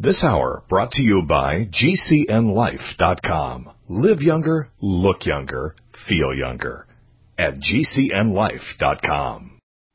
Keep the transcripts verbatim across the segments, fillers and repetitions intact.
This hour brought to you by G C N life dot com. Live younger, look younger, feel younger at G C N life dot com.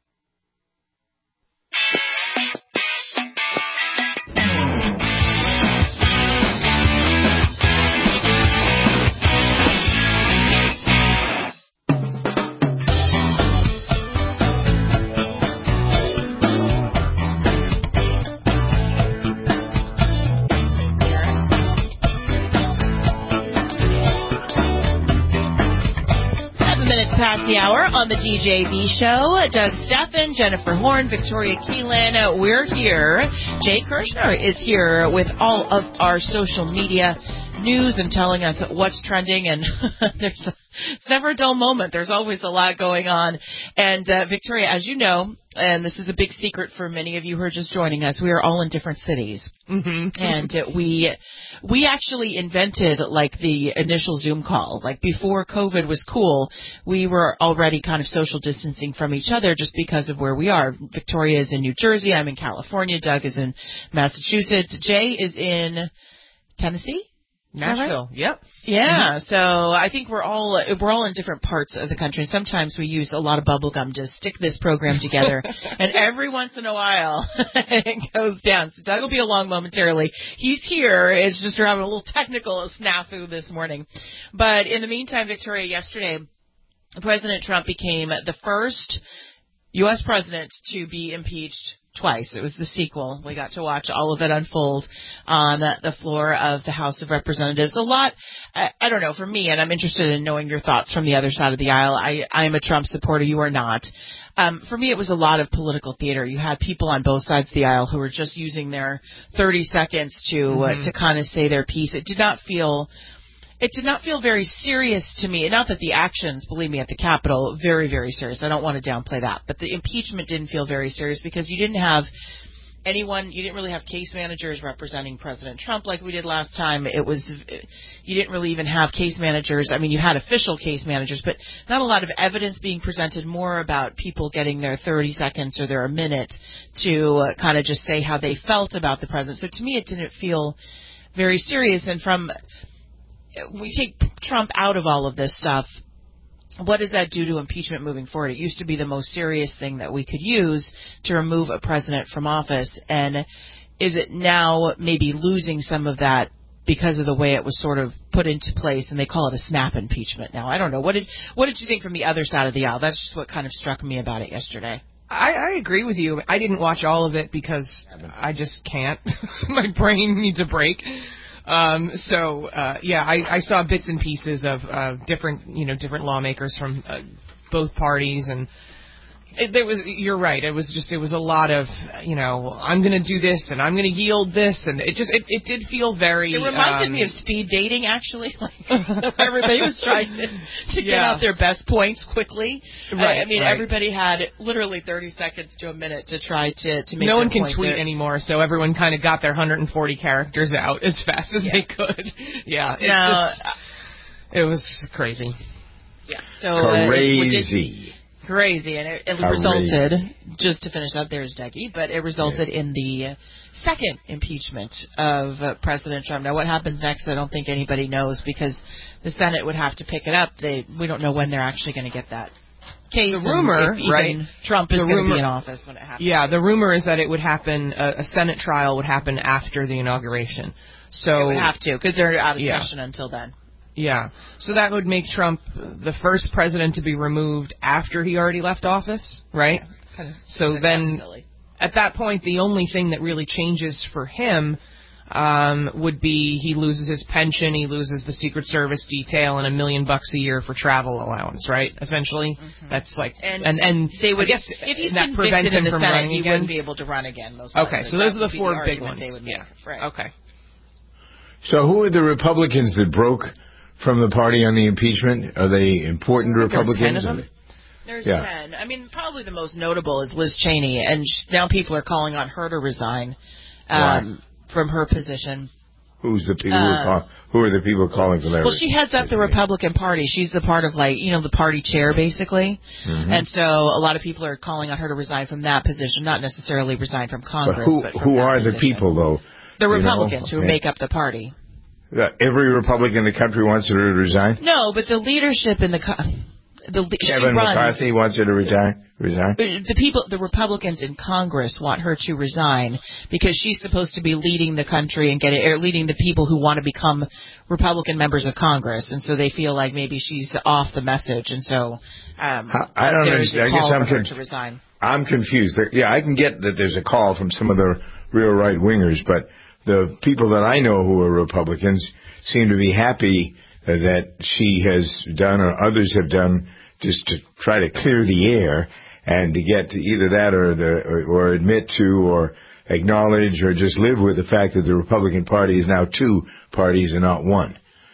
Past the hour on the D J V show. Doug Steffen, Jennifer Horn, Victoria Keelan, we're here. Jay Kirshner is here with all of our social media news and telling us what's trending, and there's a, it's never a dull moment. There's always a lot going on. And uh, Victoria, as you know, and this is a big secret for many of you who are just joining us, we are all in different cities. Mm-hmm. And uh, we we actually invented, like, the initial Zoom call. Like, before COVID was cool, we were already kind of social distancing from each other just because of where we are. Victoria is in New Jersey. I'm in California. Doug is in Massachusetts. Jay is in Tennessee? Nashville. Right? Yep. Yeah. Mm-hmm. So I think we're all we're all in different parts of the country. Sometimes we use a lot of bubble gum to stick this program together, and every once in a while it goes down. So Doug will be along momentarily. He's here. It's just we're having a little technical snafu this morning. But in the meantime, Victoria, yesterday, President Trump became the first U S president to be impeached twice. It was the sequel. We got to watch all of it unfold on the floor of the House of Representatives. A lot, I, I don't know, for me, and I'm interested in knowing your thoughts from the other side of the aisle. I, I am a Trump supporter. You are not. Um, for me, it was a lot of political theater. You had people on both sides of the aisle who were just using their thirty seconds to mm-hmm. uh, to kind of say their piece. It did not feel... It did not feel very serious to me. Not that the actions, believe me, at the Capitol, very, very serious. I don't want to downplay that. But the impeachment didn't feel very serious because you didn't have anyone, you didn't really have case managers representing President Trump like we did last time. It was, you didn't really even have case managers. I mean, you had official case managers, but not a lot of evidence being presented, more about people getting their thirty seconds or their a minute to uh, kind of just say how they felt about the president. So to me, it didn't feel very serious. And from... we take Trump out of all of this stuff, what does that do to impeachment moving forward? It used to be the most serious thing that we could use to remove a president from office. And is it now maybe losing some of that because of the way it was sort of put into place, and they call it a snap impeachment now? I don't know. What did what did you think from the other side of the aisle? That's just what kind of struck me about it yesterday. I, I agree with you. I didn't watch all of it because I just can't. My brain needs a break. Um, so, uh, yeah, I, I saw bits and pieces of, uh, different, you know, different lawmakers from, uh, both parties, and it, there was, you're right, it was just, it was a lot of, you know, I'm gonna do this, and I'm gonna yield this, and it just, it, it did feel very, It reminded um, me of speed dating, actually, like, everybody was trying to, to get yeah. out their best points quickly. Right, I, I mean, right. everybody had literally thirty seconds to a minute to try to, to make No one can point tweet there. anymore, so everyone kind of got their one hundred forty characters out as fast as yeah. they could. Yeah, it now, just, it was crazy. Yeah, so crazy. Uh, Crazy, and it, it resulted, just to finish up, there's Dougie, but it resulted yeah. in the second impeachment of uh, President Trump. Now, what happens next, I don't think anybody knows, because the Senate would have to pick it up. They, we don't know when they're actually going to get that case. The rumor, if even right? Trump is going to be in office when it happens. Yeah, the rumor is that it would happen, uh, a Senate trial would happen after the inauguration. So it would have to, because they're out of yeah. session until then. Yeah, so that would make Trump the first president to be removed after he already left office, right? Yeah, kind of, so then, at that point, the only thing that really changes for him um, would be he loses his pension, he loses the Secret Service detail, and a million bucks a year for travel allowance, right? Essentially, mm-hmm. that's like, and, and and they would, I guess if he's that prevents him in the from Senate, running he again. wouldn't be able to run again. Most okay, likely. so those that are the four the big ones. They would yeah, make. Right. Okay. So who are the Republicans that broke from the party on the impeachment? Are they important Republicans? There are ten of them. There's yeah. ten. I mean, probably the most notable is Liz Cheney, and sh- now people are calling on her to resign um, from her position. Who's the people? Uh, who, call, who are the people calling for that? Well, she heads up the Republican Party. She's the part of, like, you know, the party chair, basically. Mm-hmm. And so a lot of people are calling on her to resign from that position, not necessarily resign from Congress. But who, but from who that are position. the people, though, The Republicans you know? who make up the party. Uh, every Republican in the country wants her to resign? No, but the leadership in the... Co- The, Kevin runs, McCarthy wants her to retire, resign? The people, the Republicans in Congress want her to resign because she's supposed to be leading the country and getting, or leading the people who want to become Republican members of Congress, and so they feel like maybe she's off the message, and so um, I don't there's understand. a call I guess I'm for her conf- to resign. I'm confused. Yeah, I can get that there's a call from some of the real right wingers, but the people that I know who are Republicans seem to be happy that she has done or others have done just to try to clear the air and to get to either that or the or, or admit to or acknowledge or just live with the fact that the Republican Party is now two parties and not one.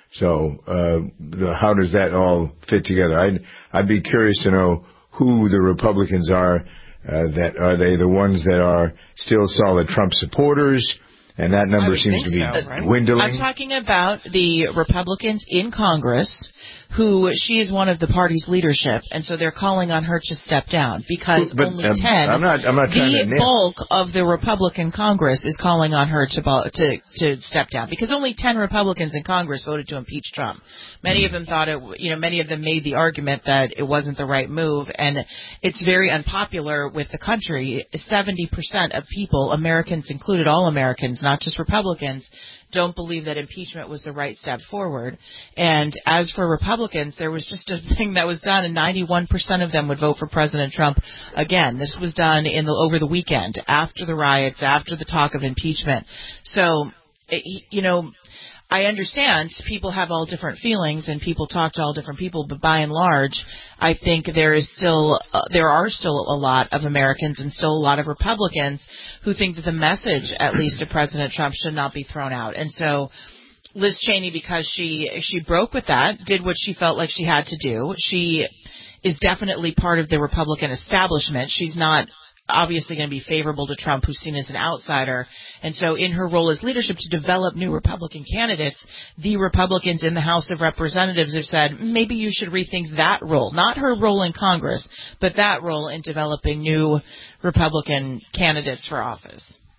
So uh, the, how does that all fit together? I'd, I'd be curious to know who the Republicans are. Uh, that are they the ones that are still solid Trump supporters? And that number seems to be so, right? dwindling. I'm talking about the Republicans in Congress who she is one of the party's leadership, and so they're calling on her to step down because but, only um, ten. I'm not, I'm not trying the to nip. bulk of the Republican Congress is calling on her to to to step down because only ten Republicans in Congress voted to impeach Trump. Many of them thought it, you know, many of them made the argument that it wasn't the right move, and it's very unpopular with the country. seventy percent of people, Americans included, all Americans, not just Republicans, don't believe that impeachment was the right step forward. And as for Republicans, there was just a thing that was done, and ninety-one percent of them would vote for President Trump again. This was done in the over the weekend, after the riots, after the talk of impeachment. So, you know, I understand people have all different feelings and people talk to all different people, but by and large, I think there is still uh, there are still a lot of Americans and still a lot of Republicans who think that the message, at least to President Trump, should not be thrown out. And so Liz Cheney, because she she broke with that, did what she felt like she had to do. She is definitely part of the Republican establishment. She's not obviously going to be favorable to Trump, who's seen as an outsider. And so in her role as leadership to develop new Republican candidates, the Republicans in the House of Representatives have said, maybe you should rethink that role, not her role in Congress, but that role in developing new Republican candidates for office.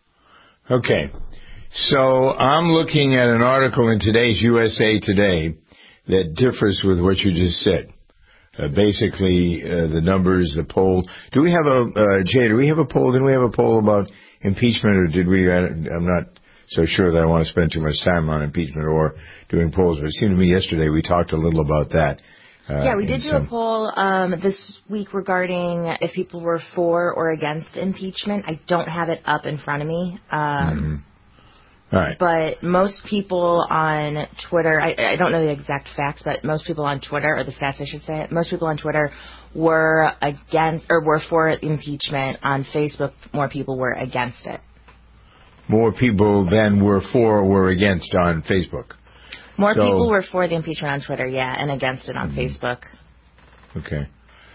Okay. So I'm looking at an article in today's U S A Today that differs with what you just said. Uh, basically, uh, the numbers, the poll. Do we have a, uh, Jay, do we have a poll? Didn't we have a poll about impeachment, or did we? I, I'm not so sure that I want to spend too much time on impeachment or doing polls, but it seemed to me yesterday we talked a little about that. Uh, yeah, we did do some... a poll um, this week regarding if people were for or against impeachment. I don't have it up in front of me. Um, mm-hmm. All right. But most people on Twitter, I, I don't know the exact facts, but most people on Twitter, or the stats I should say, most people on Twitter were against, or were for impeachment. On Facebook, more people were against it. More people than were for or were against on Facebook. More so, people were for the impeachment on Twitter, yeah, and against it on mm-hmm. Facebook. Okay.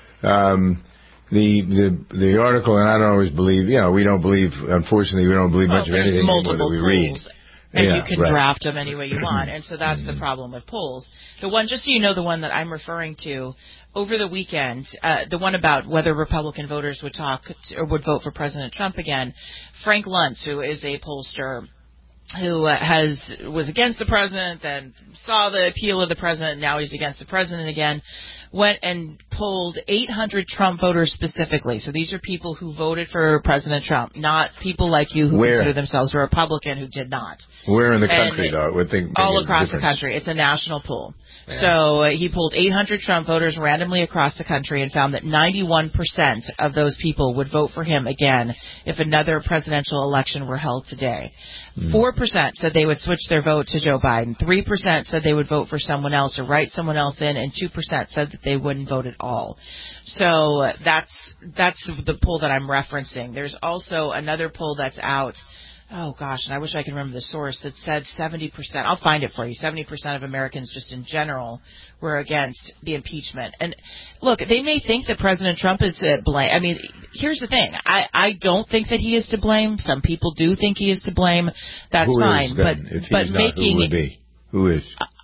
Um, the the the article, and I don't always believe, you know, we don't believe, unfortunately, we don't believe well, much of anything anymore that we read. And yeah, you can right. draft them any way you want, and so that's the problem with polls. The one, just so you know, the one that I'm referring to, over the weekend, uh, the one about whether Republican voters would talk to, or would vote for President Trump again, Frank Luntz, who is a pollster, who uh, has was against the president, then saw the appeal of the president, now he's against the president again, went and polled eight hundred Trump voters specifically. So these are people who voted for President Trump, not people like you who Where? consider themselves a Republican who did not. Where in the And country, though? Would think all across difference. the country. It's a national poll. Yeah. So uh, he pulled eight hundred Trump voters randomly across the country and found that ninety-one percent of those people would vote for him again if another presidential election were held today. Mm. four percent said they would switch their vote to Joe Biden. three percent said they would vote for someone else or write someone else in. And two percent said that they wouldn't vote at all. So uh, that's that's the poll that I'm referencing. There's also another poll that's out. Oh, gosh, and I wish I could remember the source that said seventy percent. I'll find it for you. seventy percent of Americans just in general were against the impeachment. And, look, they may think that President Trump is to blame. I mean, here's the thing. I, I don't think that he is to blame. Some people do think he is to blame. That's who fine. Is, but if but not, making who would be? Who is?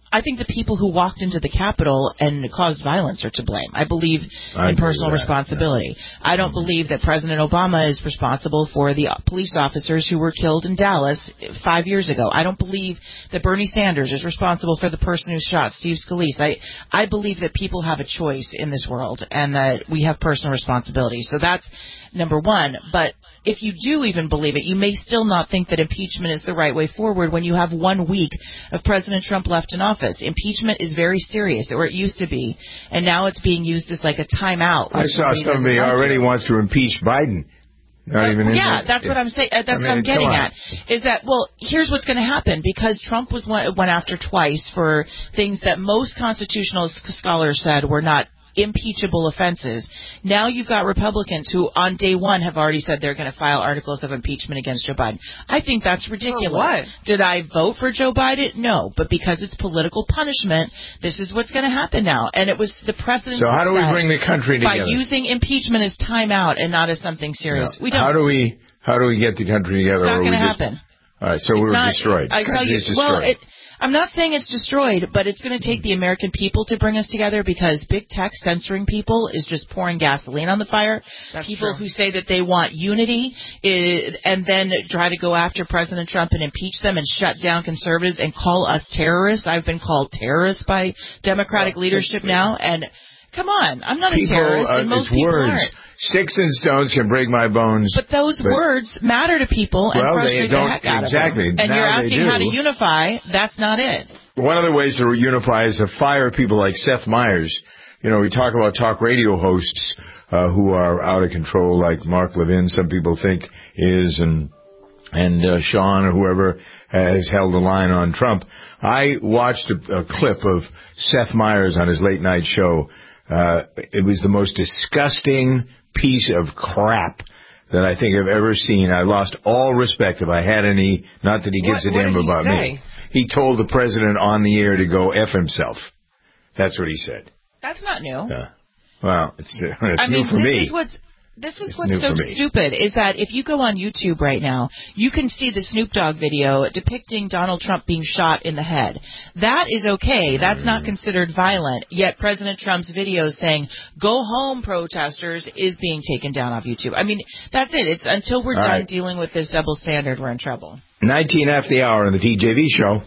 I think the people who walked into the Capitol and caused violence are to blame. I believe I in personal that, responsibility. Yeah. I don't believe that President Obama is responsible for the police officers who were killed in Dallas five years ago. I don't believe that Bernie Sanders is responsible for the person who shot Steve Scalise. I, I believe that people have a choice in this world and that we have personal responsibility. So that's number one. But if you do even believe it, you may still not think that impeachment is the right way forward when you have one week of President Trump left in office. Impeachment is very serious, or it used to be, and now it's being used as like a timeout. I saw somebody already wants to impeach Biden. Not even yeah, in that's the, what I'm saying. Uh, that's I mean, what I'm getting on. at. Is that, well, here's what's going to happen. Because Trump was one, went after twice for things that most constitutional scholars said were not impeachable offenses. Now you've got Republicans who on day one have already said they're going to file articles of impeachment against Joe Biden. I think that's ridiculous. For what? Did I vote for Joe Biden? No. But because it's political punishment, this is what's going to happen now. And it was the precedent. So how do we bring the country together? By using impeachment as timeout and not as something serious. No. We don't. How do we, how do we get the country together? It's not going to just, happen. All right, so it's we're not, destroyed. I tell you, destroyed. well, it, I'm not saying it's destroyed, but it's going to take the American people to bring us together because big tech censoring people is just pouring gasoline on the fire. That's people true. who say that they want unity is, and then try to go after President Trump and impeach them and shut down conservatives and call us terrorists. I've been called terrorists by Democratic well, leadership now, and come on, I'm not people, a terrorist, uh, and most it's people words. aren't. Sticks and stones can break my bones. But those but, words matter to people and well, frustrate they don't, the heck out exactly. of them. And now you're asking how to unify. That's not it. One of the ways to unify is to fire people like Seth Meyers. You know, we talk about talk radio hosts uh, who are out of control, like Mark Levin, some people think is, and and uh, Sean or whoever has held the line on Trump. I watched a, a clip of Seth Meyers on his late night show. Uh, it was the most disgusting piece of crap that I think I've ever seen. I lost all respect if I had any, not that he gives what, a damn what did he about say? me. He told the president on the air to go F himself. That's what he said. That's not new. Uh, well, it's, uh, it's I new mean, for this me. Is what's, this is it's what's so stupid is that if you go on YouTube right now, you can see the Snoop Dogg video depicting Donald Trump being shot in the head. That is okay. That's not considered violent. Yet President Trump's video saying, go home, protesters, is being taken down off YouTube. I mean, that's it. It's until we're All done right. dealing with this double standard, we're in trouble. nineteen after the hour on the T J V show.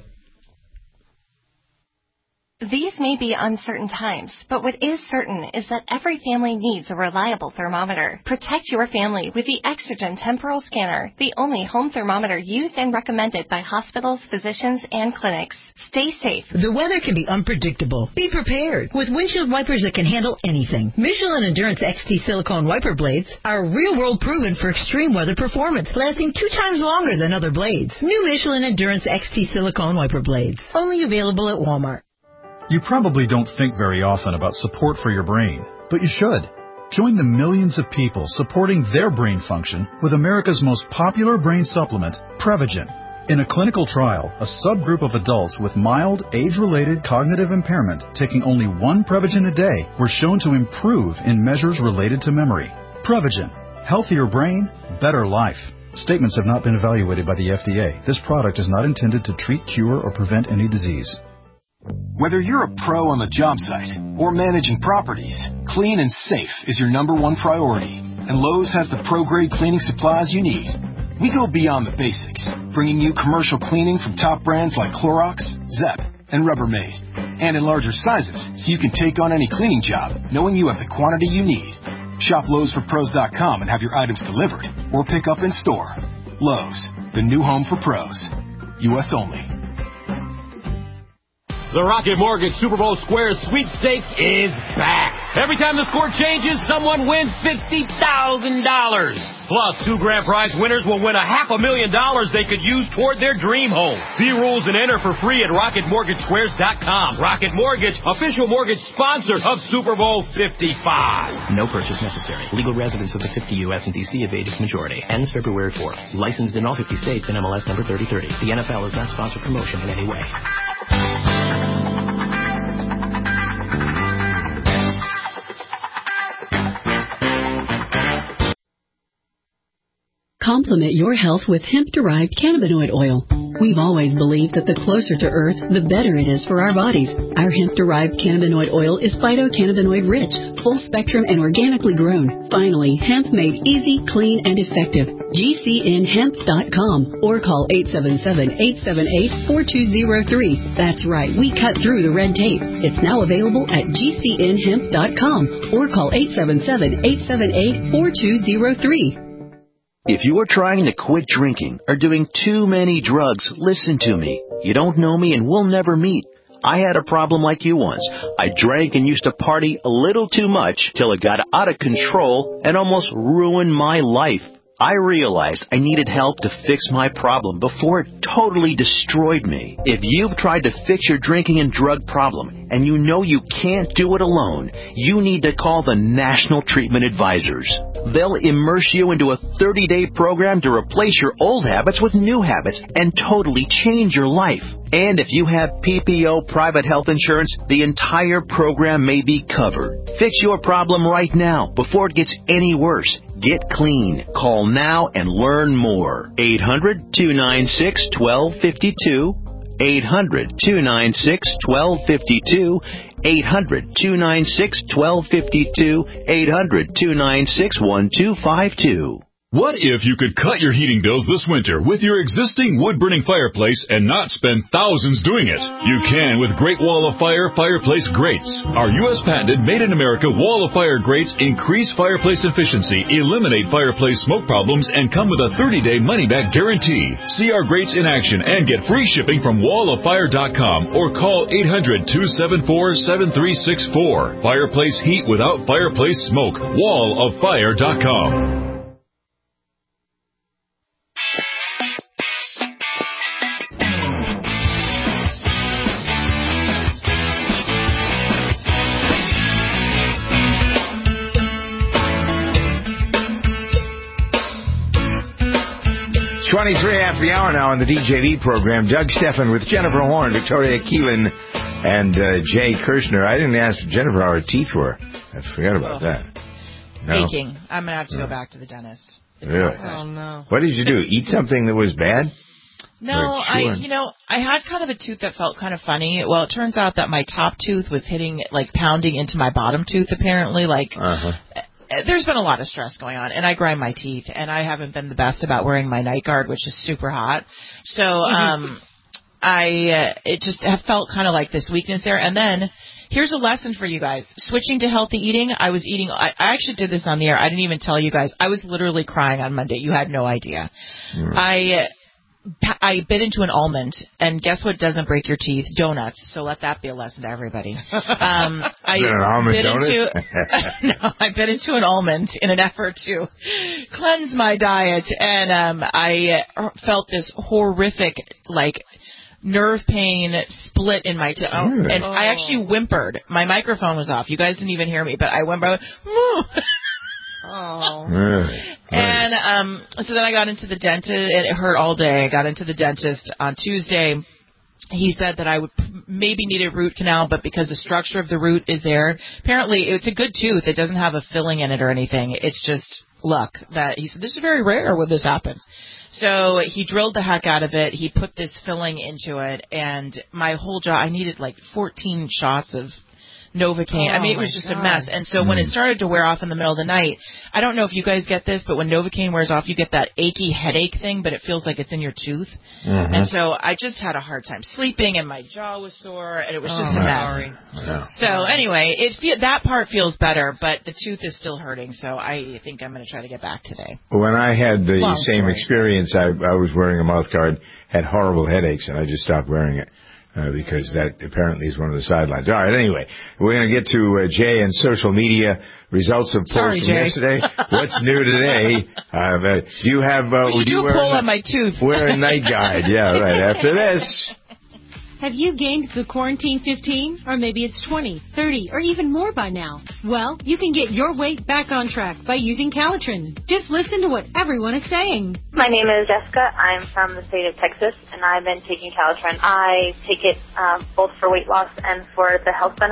These may be uncertain times, but what is certain is that every family needs a reliable thermometer. Protect your family with the Exergen Temporal Scanner, the only home thermometer used and recommended by hospitals, physicians, and clinics. Stay safe. The weather can be unpredictable. Be prepared with windshield wipers that can handle anything. Michelin Endurance X T silicone wiper blades are real-world proven for extreme weather performance, lasting two times longer than other blades. New Michelin Endurance X T silicone wiper blades, only available at Walmart. You probably don't think very often about support for your brain, but you should. Join the millions of people supporting their brain function with America's most popular brain supplement, Prevagen. In a clinical trial, a subgroup of adults with mild, age-related cognitive impairment taking only one Prevagen a day were shown to improve in measures related to memory. Prevagen. Healthier brain, better life. Statements have not been evaluated by the F D A. This product is not intended to treat, cure, or prevent any disease. Whether you're a pro on the job site or managing properties, clean and safe is your number one priority, and Lowe's has the pro-grade cleaning supplies you need. We go beyond the basics, bringing you commercial cleaning from top brands like Clorox, Zep, and Rubbermaid, and in larger sizes so you can take on any cleaning job knowing you have the quantity you need. Shop Lowe's For Pros dot com and have your items delivered or pick up in store. Lowe's, the new home for pros. U S only. The Rocket Mortgage Super Bowl Squares Sweepstakes is back. Every time the score changes, someone wins fifty thousand dollars. Plus, two grand prize winners will win a half a million dollars they could use toward their dream home. See rules and enter for free at rocket mortgage squares dot com. Rocket Mortgage, official mortgage sponsor of Super Bowl fifty-five. No purchase necessary. Legal residents of the fifty U S and D C of age majority. Ends February fourth. Licensed in all fifty states and M L S number thirty thirty. The N F L is not sponsored promotion in any way. Complement your health with hemp-derived cannabinoid oil. We've always believed that the closer to Earth, the better it is for our bodies. Our hemp-derived cannabinoid oil is phytocannabinoid rich, full spectrum, and organically grown. Finally, hemp made easy, clean, and effective. G C N hemp dot com or call eight seven seven, eight seven eight, four two zero three. That's right, we cut through the red tape. It's now available at G C N hemp dot com or call eight seven seven, eight seven eight, four two zero three. If you are trying to quit drinking or doing too many drugs, listen to me. You don't know me and we'll never meet. I had a problem like you once. I drank and used to party a little too much till it got out of control and almost ruined my life. I realized I needed help to fix my problem before it totally destroyed me. If you've tried to fix your drinking and drug problem and you know you can't do it alone, you need to call the National Treatment Advisors. They'll immerse you into a thirty-day program to replace your old habits with new habits and totally change your life. And if you have P P O private health insurance, the entire program may be covered. Fix your problem right now before it gets any worse. Get clean. Call now and learn more. eight hundred, two nine six, one two five two. eight hundred, two nine six, one two five two. eight hundred, two nine six, one two five two. eight hundred, two nine six, one two five two. What if you could cut your heating bills this winter with your existing wood-burning fireplace and not spend thousands doing it? You can with Great Wall of Fire Fireplace Grates. Our U S patented made-in-America Wall of Fire grates increase fireplace efficiency, eliminate fireplace smoke problems, and come with a thirty-day money-back guarantee. See our grates in action and get free shipping from wall of fire dot com or call eight hundred, two seven four, seven three six four. Fireplace heat without fireplace smoke. wall of fire dot com. twenty-three after the hour now on the D J V program. Doug Stephan with Jennifer Horn, Victoria Keelan, and uh, Jay Kirshner. I didn't ask Jennifer how her teeth were. I forgot about oh. that. No? Aching. I'm going to have to go back to the dentist. Really? Oh, no. What did you do? Eat something that was bad? No, I, you know, I had kind of a tooth that felt kind of funny. Well, it turns out that my top tooth was hitting, like, pounding into my bottom tooth, apparently. Like, uh-huh. There's been a lot of stress going on, and I grind my teeth, and I haven't been the best about wearing my night guard, which is super hot. So, um, I, uh, it just have felt kind of like this weakness there. And then, here's a lesson for you guys. Switching to healthy eating, I was eating, I, I actually did this on the air. I didn't even tell you guys. I was literally crying on Monday. You had no idea. Mm. I, I bit into an almond, and guess what doesn't break your teeth? Donuts. So let that be a lesson to everybody. Um, I Is it an almond bit donut? into no, I bit into an almond in an effort to cleanse my diet, and um, I felt this horrific, like, nerve pain split in my toe, really? and oh. I actually whimpered. My microphone was off. You guys didn't even hear me, but I whimpered. Oh. Really? And um, so then I got into the dentist. It hurt all day. I got into the dentist on Tuesday. He said that I would maybe need a root canal, but because the structure of the root is there, apparently it's a good tooth. It doesn't have a filling in it or anything. It's just luck that he said this is very rare when this happens. So he drilled the heck out of it. He put this filling into it, and my whole jaw, I needed like fourteen shots of Novocaine. Oh, I mean, it was just God. a mess. And so mm. when it started to wear off in the middle of the night, I don't know if you guys get this, but when Novocaine wears off, you get that achy headache thing, but it feels like it's in your tooth. Mm-hmm. And so I just had a hard time sleeping, and my jaw was sore, and it was just oh, a mess. Yeah. So anyway, it fe- that part feels better, but the tooth is still hurting, so I think I'm going to try to get back today. When I had the Long same story. experience, I, I was wearing a mouth guard, had horrible headaches, and I just stopped wearing it. Uh, because that apparently is one of the sidelines. All right, anyway, we're going to get to uh, Jay and social media results of polls Sorry, from Jay. yesterday. What's new today? Uh, do you have... Uh, we should do do you a wear poll a, on my tooth. Wear a night guide. Yeah, right. After this... Have you gained the quarantine fifteen? Or maybe it's twenty, thirty, or even more by now? Well, you can get your weight back on track by using Calitrin. Just listen to what everyone is saying. My name is Jessica. I'm from the state of Texas, and I've been taking Calitrin. I take it um, both for weight loss and for the health benefits.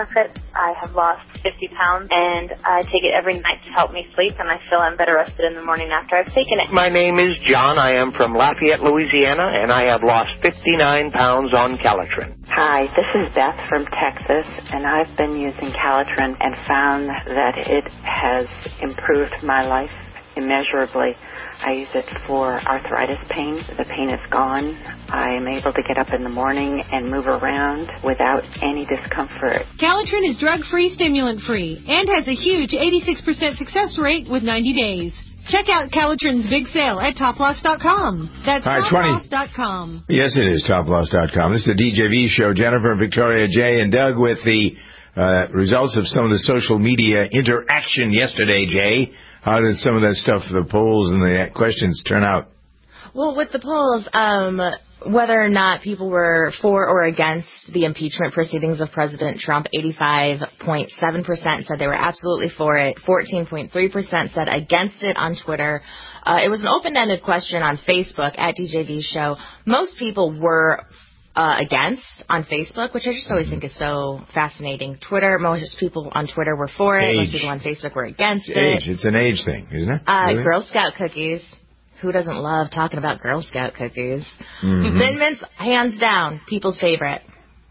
I have lost fifty pounds, and I take it every night to help me sleep, and I feel I'm better rested in the morning after I've taken it. My name is John. I am from Lafayette, Louisiana, and I have lost fifty-nine pounds on Calitrin. Hi, this is Beth from Texas, and I've been using Calitrin and found that it has improved my life immeasurably. I use it for arthritis pain. The pain is gone. I am able to get up in the morning and move around without any discomfort. Calitrin is drug-free, stimulant-free, and has a huge eighty-six percent success rate with ninety days. Check out Calitrin's big sale at top loss dot com. That's All right, top loss dot com. Yes, it is, top loss dot com. This is the D J V show. Jennifer, Victoria, Jay, and Doug with the uh, results of some of the social media interaction yesterday, Jay. How did some of that stuff, the polls and the questions, turn out? Well, with the polls, um, whether or not people were for or against the impeachment proceedings of President Trump, eighty-five point seven percent said they were absolutely for it. fourteen point three percent said against it on Twitter. Uh, it was an open-ended question on Facebook at D J V Show. Most people were uh, against on Facebook, which I just always think is so fascinating. Twitter, most people on Twitter were for it. Age. Most people on Facebook were against It's it. age. It's an age thing, isn't it? Uh, Really? Girl Scout cookies. Who doesn't love talking about Girl Scout cookies? Mhm. Thin Mints, hands down, people's favorite.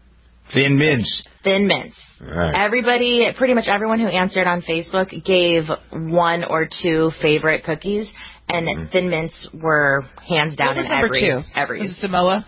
Thin Mints. Thin Mints. Right. Everybody, pretty much everyone who answered on Facebook gave one or two favorite cookies, and Mm-hmm. Thin Mints were hands down What was in number every. two? Every. Was it Samoa?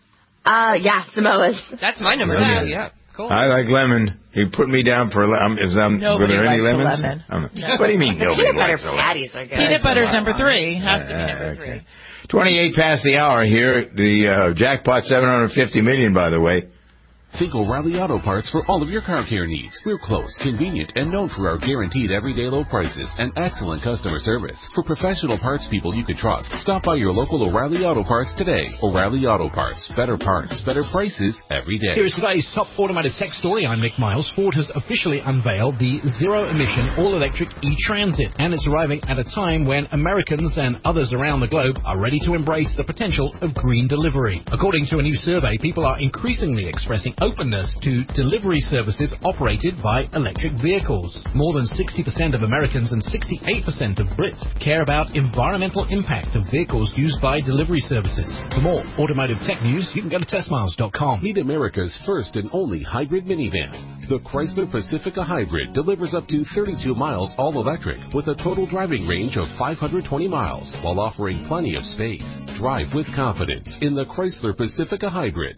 Uh, yeah, Samoa's. That's my number Yeah. two. Yeah, cool. I like lemon. He put me down for le- um, is um, were Nobody there any likes the lemons? lemon. I'm- No. What do you mean The nobody peanut butter likes the lemon? patties are good. Peanut butter's number three. Has to be Uh, number okay. three. twenty-eight past the hour here. The uh, jackpot seven hundred fifty million, by the way. Think O'Reilly Auto Parts for all of your car care needs. We're close, convenient, and known for our guaranteed everyday low prices and excellent customer service. For professional parts people you can trust, stop by your local O'Reilly Auto Parts today. O'Reilly Auto Parts. Better parts, better prices every day. Here is today's top automotive tech story. I'm Nick Miles. Ford has officially unveiled the zero-emission all-electric e-Transit, and it's arriving at a time when Americans and others around the globe are ready to embrace the potential of green delivery. According to a new survey, people are increasingly expressing openness to delivery services operated by electric vehicles. More than sixty percent of Americans and sixty-eight percent of Brits care about environmental impact of vehicles used by delivery services. For more automotive tech news, you can go to test miles dot com. Meet America's first and only hybrid minivan. The Chrysler Pacifica Hybrid delivers up to thirty-two miles all-electric with a total driving range of five hundred twenty miles while offering plenty of space. Drive with confidence in the Chrysler Pacifica Hybrid.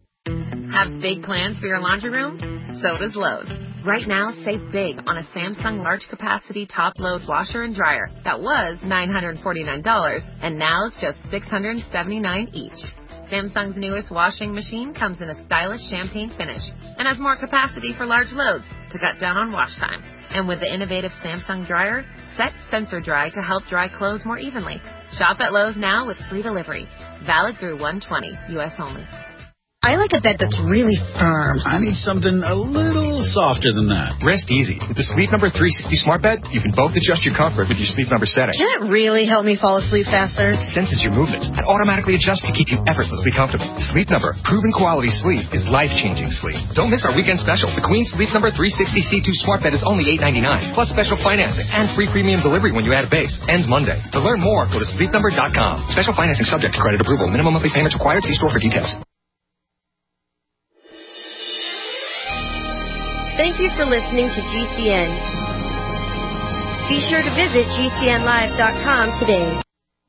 Have big plans for your laundry room? So does Lowe's. Right now, save big on a Samsung large capacity top load washer and dryer that was nine hundred forty-nine dollars and now is just six hundred seventy-nine dollars each. Samsung's newest washing machine comes in a stylish champagne finish and has more capacity for large loads to cut down on wash time. And with the innovative Samsung dryer, set sensor dry to help dry clothes more evenly. Shop at Lowe's now with free delivery. Valid through one twenty, U S only. I like a bed that's really firm. I need something a little softer than that. Rest easy. With the Sleep Number three sixty Smart Bed, you can both adjust your comfort with your Sleep Number setting. Can it really help me fall asleep faster? It senses your movements and automatically adjusts to keep you effortlessly comfortable. Sleep Number, proven quality sleep is life-changing sleep. Don't miss our weekend special. The Queen Sleep Number three sixty C two Smart Bed is only eight ninety-nine, plus special financing and free premium delivery when you add a base. Ends Monday. To learn more, go to sleep number dot com. Special financing subject to credit approval. Minimum monthly payments required. See store for details. Thank you for listening to G C N. Be sure to visit G C N live dot com today.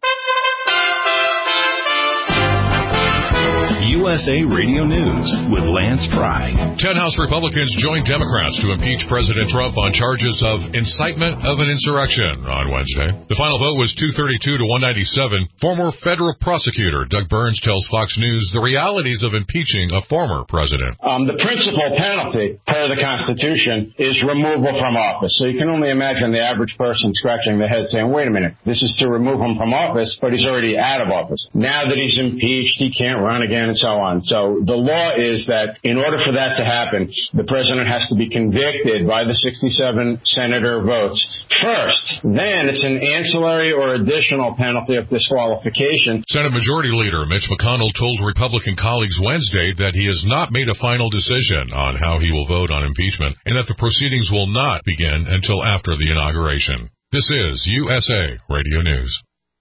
U S A Radio News with Lance Pry. Ten House Republicans joined Democrats to impeach President Trump on charges of incitement of an insurrection on Wednesday. The final vote was two thirty-two to one ninety-seven. Former federal prosecutor Doug Burns tells Fox News the realities of impeaching a former president. Um, the principal penalty per the Constitution is removal from office. So you can only imagine the average person scratching their head saying, wait a minute, this is to remove him from office, but he's already out of office. Now that he's impeached, he can't run again and so so on. So the law is that in order for that to happen, the president has to be convicted by the sixty-seven senator votes first. Then it's an ancillary or additional penalty of disqualification. Senate Majority Leader Mitch McConnell told Republican colleagues Wednesday that he has not made a final decision on how he will vote on impeachment and that the proceedings will not begin until after the inauguration. This is U S A Radio News.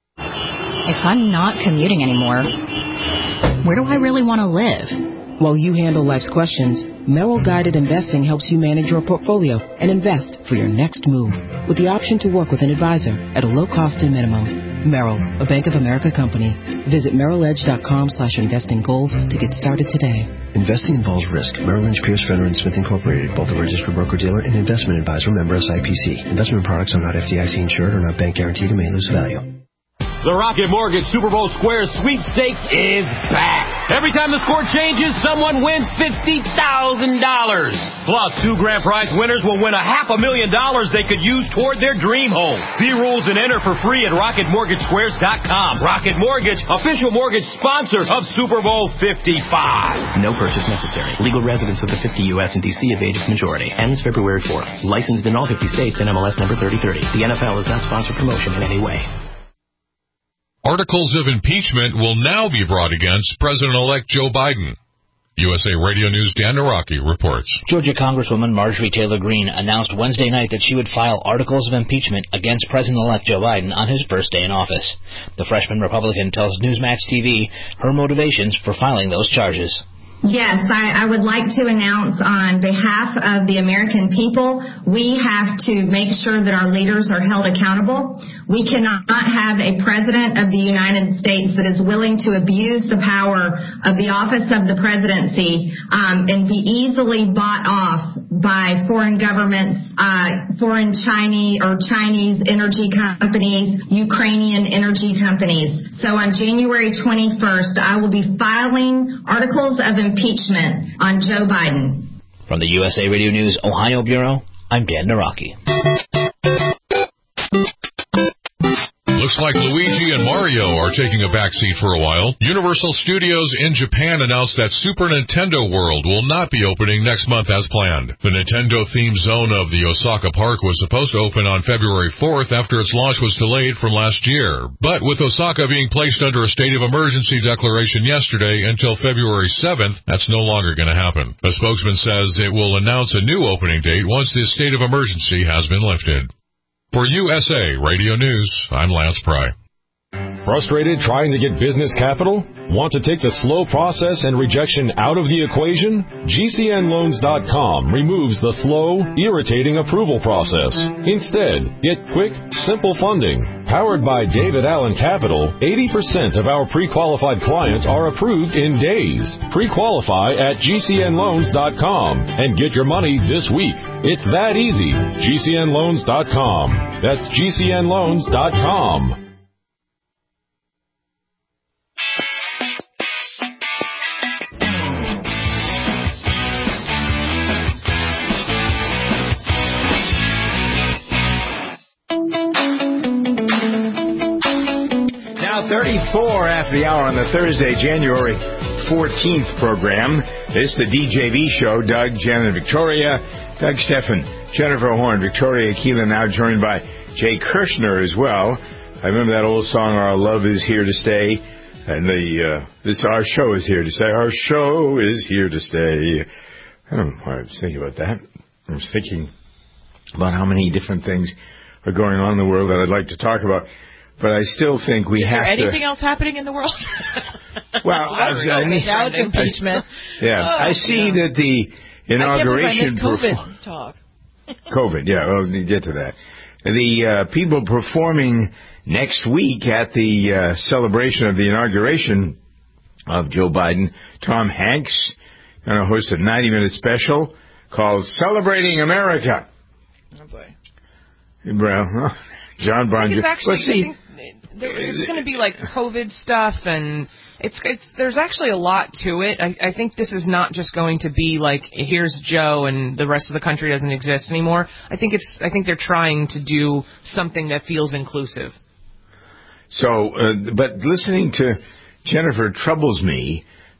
If I'm not commuting anymore, where do I really want to live? While you handle life's questions, Merrill Guided Investing helps you manage your portfolio and invest for your next move with the option to work with an advisor at a low cost and minimum. Merrill, a Bank of America company. Visit merrill edge dot com slash investing goals to get started today. Investing involves risk. Merrill Lynch, Pierce, Fenner and Smith Incorporated, both a registered broker-dealer and investment advisor, member S I P C. Investment products are not F D I C insured or not bank guaranteed and may lose value. The Rocket Mortgage Super Bowl Squares Sweepstakes is back. Every time the score changes, someone wins fifty thousand dollars. Plus, two grand prize winners will win a half a million dollars they could use toward their dream home. See rules and enter for free at rocket mortgage squares dot com. Rocket Mortgage, official mortgage sponsor of Super Bowl fifty-five. No purchase necessary. Legal residents of the fifty U S and D C of age of majority. Ends February fourth. Licensed in all fifty states and M L S number thirty thirty. The N F L is not sponsored promotion in any way. Articles of impeachment will now be brought against President-elect Joe Biden. U S A Radio News' Dan Naraki reports. Georgia Congresswoman Marjorie Taylor Greene announced Wednesday night that she would file articles of impeachment against President-elect Joe Biden on his first day in office. The freshman Republican tells Newsmax T V her motivations for filing those charges. Yes, I, I would like to announce on behalf of the American people, we have to make sure that our leaders are held accountable. We cannot have a president of the United States that is willing to abuse the power of the office of the presidency um, and be easily bought off by foreign governments, uh, foreign Chinese or Chinese energy companies, Ukrainian energy companies. So on January twenty-first, I will be filing articles of impeachment on Joe Biden. From the U S A Radio News Ohio Bureau, I'm Dan Naraki. Looks like Luigi and Mario are taking a backseat for a while. Universal Studios in Japan announced that Super Nintendo World will not be opening next month as planned. The Nintendo-themed zone of the Osaka Park was supposed to open on February fourth after its launch was delayed from last year. But with Osaka being placed under a state of emergency declaration yesterday until February seventh, that's no longer going to happen. A spokesman says it will announce a new opening date once the state of emergency has been lifted. For U S A Radio News, I'm Lance Pry. Frustrated trying to get business capital? Want to take the slow process and rejection out of the equation? G C N loans dot com removes the slow, irritating approval process. Instead, get quick, simple funding. Powered by David Allen Capital, eighty percent of our pre-qualified clients are approved in days. Pre-qualify at G C N loans dot com and get your money this week. It's that easy. G C N loans dot com. That's G C N loans dot com. thirty-four after the hour on the Thursday, January fourteenth program. This is the D J V show. Doug, Jen, and Victoria. Doug Steffen, Jennifer Horn, Victoria Keelan, now joined by Jay Kirshner as well. I remember that old song, Our Love Is Here to Stay. And the uh, this Our Show Is Here to Stay. Our show is here to stay. I don't know why I was thinking about that. I was thinking about how many different things are going on in the world that I'd like to talk about. But I still think we Is have to... Is there anything else happening in the world? Well, I, I mean... Now it's impeachment. I, yeah. Oh, I see yeah. that the inauguration... I can't believe I missed COVID talk. COVID, yeah. Well, we'll get to that. The uh, people performing next week at the uh, celebration of the inauguration of Joe Biden, Tom Hanks, going to host a ninety-minute special called Celebrating America. Oh, boy. Well, John Bon Jovi. Let's see. It's going to be like COVID stuff, and it's it's. There's actually a lot to it. I, I think this is not just going to be like here's Joe and the rest of the country doesn't exist anymore. I think it's. I think they're trying to do something that feels inclusive. So, uh, but listening to Jennifer troubles me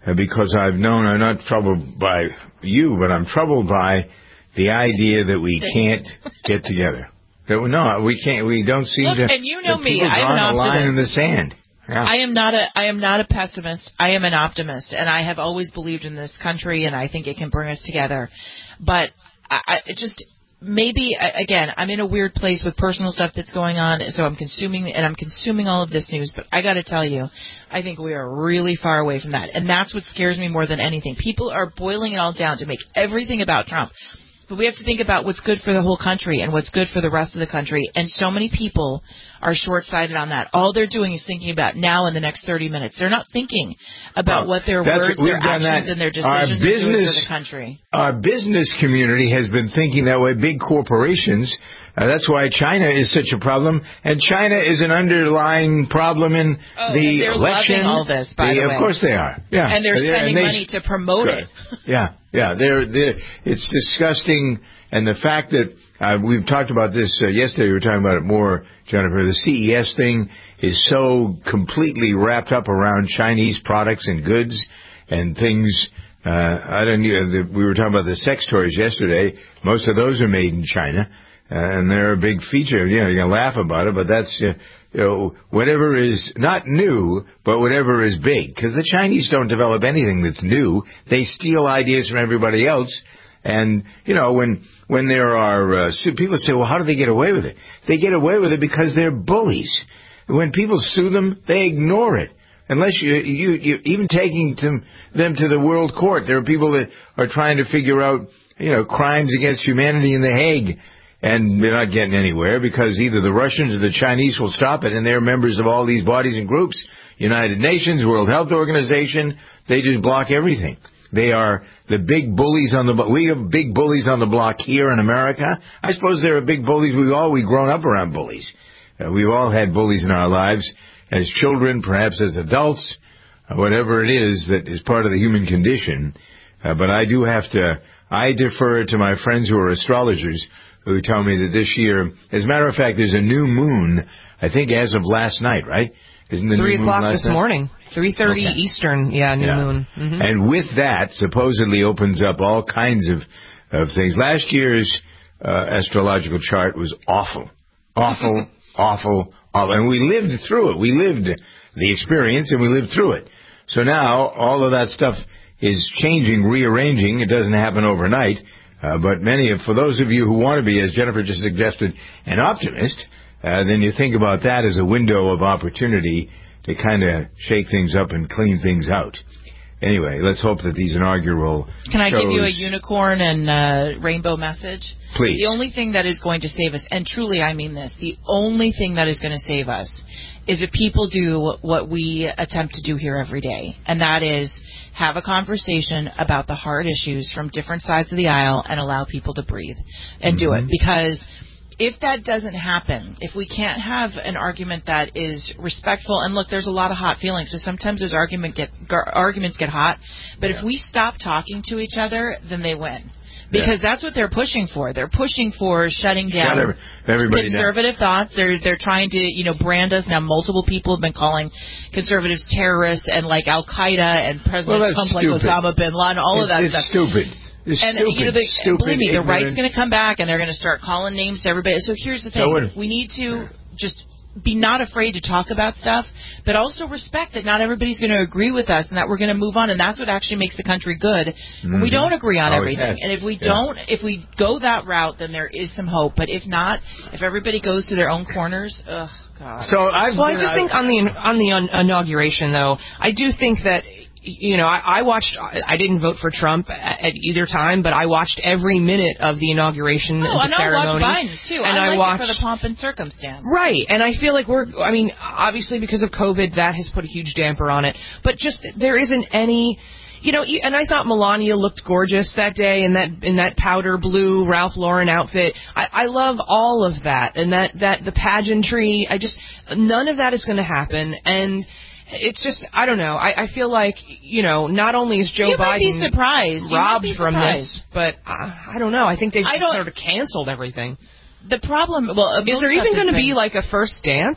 uh, because I've known I'm not troubled by you, but I'm troubled by the idea that we can't get together. That we, no, we can't. We don't seem Look, to. and you know me, I'm an a line in the optimist. sand. Yeah. I am not a I am not a pessimist. I am an optimist, and I have always believed in this country, and I think it can bring us together. But I, I it just maybe again, I'm in a weird place with personal stuff that's going on, so I'm consuming and I'm consuming all of this news. But I got to tell you, I think we are really far away from that, and that's what scares me more than anything. People are boiling it all down to make everything about Trump. But we have to think about what's good for the whole country and what's good for the rest of the country. And so many people are short-sighted on that. All they're doing is thinking about now in the next thirty minutes. They're not thinking about well, what their words, their actions, that. and their decisions business, are doing for the country. Our business community has been thinking that way. Big corporations. Uh, that's why China is such a problem. And China is an underlying problem in oh, the they're election. Loving all this, by the, the way. Of course they are. Yeah. And they're spending and they, money to promote good. it. Yeah. Yeah, they're, they're, it's disgusting, and the fact that uh, we've talked about this uh, yesterday, we were talking about it more, Jennifer. The C E S thing is so completely wrapped up around Chinese products and goods and things. Uh, I don't know. The, we were talking about the sex toys yesterday. Most of those are made in China, uh, and they're a big feature. You know, you can laugh about it, but that's uh, you know, whatever is not new, but whatever is big. Because the Chinese don't develop anything that's new. They steal ideas from everybody else. And, you know, when when there are, uh, people say, well, how do they get away with it? They get away with it because they're bullies. When people sue them, they ignore it. Unless you, you, you even taking to, them to the World Court. There are people that are trying to figure out, you know, crimes against humanity in The Hague. And they're not getting anywhere because either the Russians or the Chinese will stop it, and they're members of all these bodies and groups, United Nations, World Health Organization. They just block everything. They are the big bullies on the block. We have big bullies on the block here in America. I suppose there are big bullies. We've all we've grown up around bullies. Uh, we've all had bullies in our lives as children, perhaps as adults, uh, whatever it is that is part of the human condition. Uh, but I do have to, I defer to my friends who are astrologers who tell me that this year, as a matter of fact, there's a new moon, I think as of last night, right? Isn't the Three new o'clock moon last this night? morning, three thirty Okay. Eastern. Yeah, new Yeah. moon. Mm-hmm. And with that, supposedly opens up all kinds of of things. Last year's uh, astrological chart was awful, awful, awful, awful, and we lived through it. We lived the experience, and we lived through it. So now all of that stuff is changing, rearranging. It doesn't happen overnight. Uh, but many of, for those of you who want to be, as Jennifer just suggested, an optimist, uh, then you think about that as a window of opportunity to kind of shake things up and clean things out. Anyway, let's hope that these inaugural Can I shows... give you a unicorn and uh, rainbow message? Please. The only thing that is going to save us, and truly I mean this, the only thing that is going to save us is if people do what we attempt to do here every day, and that is have a conversation about the hard issues from different sides of the aisle and allow people to breathe and Mm-hmm. do it. Because if that doesn't happen, if we can't have an argument that is respectful, and look, there's a lot of hot feelings, so sometimes those argument get, gar- arguments get hot, but yeah. if we stop talking to each other, then they win. Because yeah. that's what they're pushing for. They're pushing for shutting down Shut every, everybody conservative down. thoughts. They're they're trying to, you know, brand us. Now multiple people have been calling conservatives terrorists and like Al Qaeda and President well, Trump stupid. like Osama bin Laden, all it's, of that it's stuff. Stupid. It's and stupid. you know, the, stupid, believe me, the ignorant. right's going to come back and they're going to start calling names to everybody. So here's the thing: so we need to just be not afraid to talk about stuff, but also respect that not everybody's going to agree with us and that we're going to move on. And that's what actually makes the country good. Mm-hmm. When we don't agree on Always everything. has. And if we yeah. don't, if we go that route, then there is some hope. But if not, if everybody goes to their own corners, ugh, God. So I've, well, I just think on the on the un- inauguration, though, I do think that. You know, I, I watched, I didn't vote for Trump at, at either time, but I watched every minute of the inauguration oh, and the and ceremony. I watched Biden's, too. And I, I like watched, it for the pomp and circumstance. Right, and I feel like we're, I mean, obviously because of COVID, that has put a huge damper on it, but just, there isn't any... You know, and I thought Melania looked gorgeous that day in that in that powder blue Ralph Lauren outfit. I, I love all of that, and that, that the pageantry. I just none of that is going to happen, and it's just I don't know. I, I feel like you know not only is Joe you might Biden be surprised. You robbed might be from surprised. this, but I, I don't know. I think they've I don't, sort of canceled everything. The problem, well, is there even going to be like a first dance?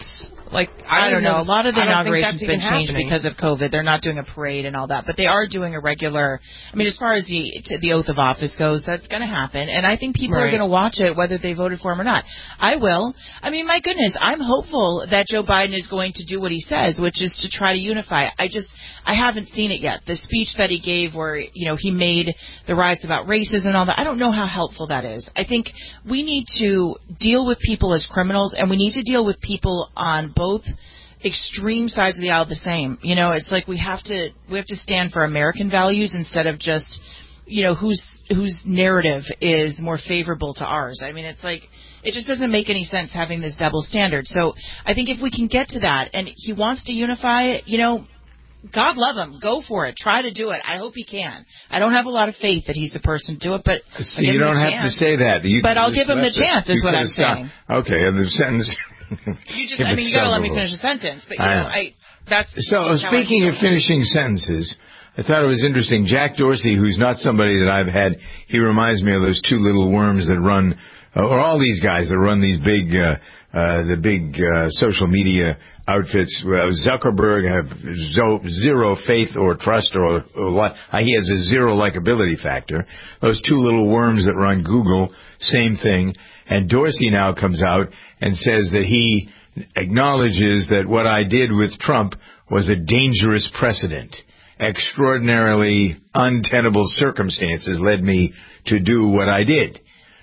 Like I, I don't know. A lot of the inauguration's been changed happening. because of COVID. They're not doing a parade and all that, but they are doing a regular. I mean, as far as the the oath of office goes, that's going to happen, and I think people right. are going to watch it whether they voted for him or not. I will. I mean, my goodness, I'm hopeful that Joe Biden is going to do what he says, which is to try to unify. I just I haven't seen it yet. The speech that he gave, where you know he made the riots about racism and all that. I don't know how helpful that is. I think we need to deal with people as criminals, and we need to deal with people on both extreme sides of the aisle the same. You know, it's like we have to we have to stand for American values instead of just, you know, whose whose narrative is more favorable to ours. I mean, it's like it just doesn't make any sense having this double standard. So I think if we can get to that, and he wants to unify, you know, God love him. Go for it. Try to do it. I hope he can. I don't have a lot of faith that he's the person to do it, but See, you don't have chance. to say that. You but I'll give him the chance, is what I'm saying. Okay, and the sentence. You just, I mean, you got to let me finish the sentence. But you I know, know. I that's so. Speaking of finishing sentences, I thought it was interesting. Jack Dorsey, who's not somebody that I've had, he reminds me of those two little worms that run, uh, or all these guys that run these big, uh, uh, the big uh, social media outfits. Uh, Zuckerberg have zo- zero faith or trust, or, or li- he has a zero likability factor. Those two little worms that run Google, same thing. And Dorsey now comes out and says that he acknowledges that what I did with Trump was a dangerous precedent. Extraordinarily untenable circumstances led me to do what I did.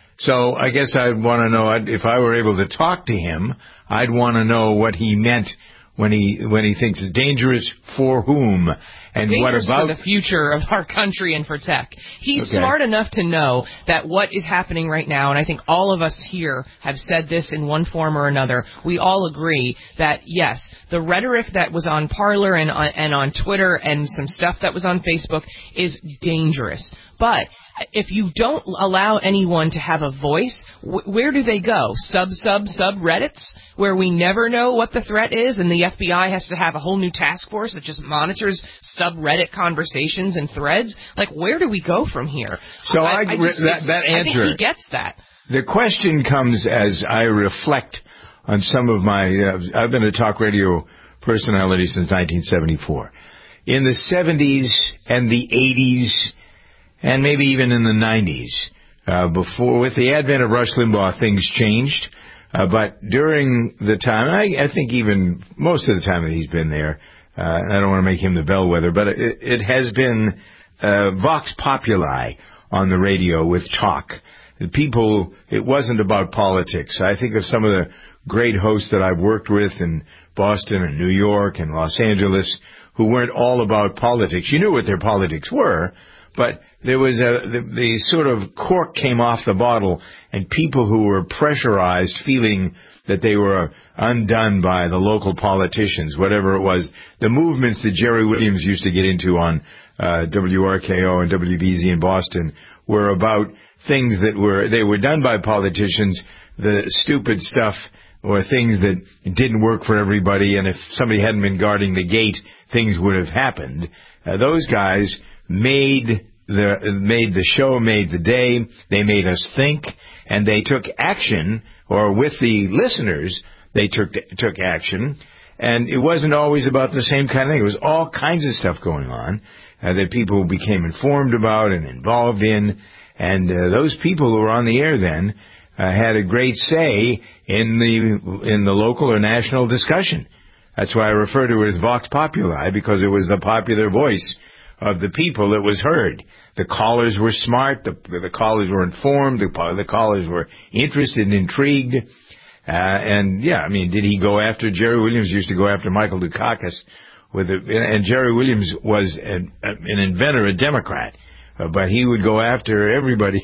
So I guess I'd want to know, if I were able to talk to him, I'd want to know what he meant when he when he thinks it's dangerous for whom. And dangerous what about for the future of our country and for tech. He's okay. smart enough to know that what is happening right now, and I think all of us here have said this in one form or another, we all agree that, yes, the rhetoric that was on Parler and on, and on Twitter and some stuff that was on Facebook is dangerous. But if you don't allow anyone to have a voice, wh- where do they go? Sub, sub, sub Reddits, where we never know what the threat is, and the F B I has to have a whole new task force that just monitors subreddit conversations and threads? Like, where do we go from here? So I, I, I just, that, that answer. I think he gets that. The question comes as I reflect on some of my. Uh, I've been a talk radio personality since nineteen seventy-four. In the seventies and the eighties. And maybe even in the nineties, uh, before, with the advent of Rush Limbaugh, things changed. Uh, but during the time, I, I think even most of the time that he's been there, uh, I don't want to make him the bellwether, but it, it has been, uh, vox populi on the radio with talk. People, it wasn't about politics. I think of some of the great hosts that I've worked with in Boston and New York and Los Angeles who weren't all about politics. You knew what their politics were, but there was a, the, the sort of cork came off the bottle, and people who were pressurized, feeling that they were undone by the local politicians, whatever it was. The movements that Jerry Williams used to get into on uh, W R K O and W B Z in Boston were about things that were, they were done by politicians, the stupid stuff or things that didn't work for everybody, and if somebody hadn't been guarding the gate, things would have happened. Uh, those guys made the made the show, made the day. They made us think, and they took action, or with the listeners, they took took action. And it wasn't always about the same kind of thing. It was all kinds of stuff going on uh, that people became informed about and involved in. And uh, those people who were on the air then uh, had a great say in the in the local or national discussion. That's why I refer to it as vox populi, because it was the popular voice of the people that was heard. The callers were smart, the, the callers were informed, the, the callers were interested and intrigued. Uh, and, yeah, I mean, did he go after, Jerry Williams used to go after Michael Dukakis, with a, and Jerry Williams was an, an inventor, a Democrat, uh, but he would go after everybody.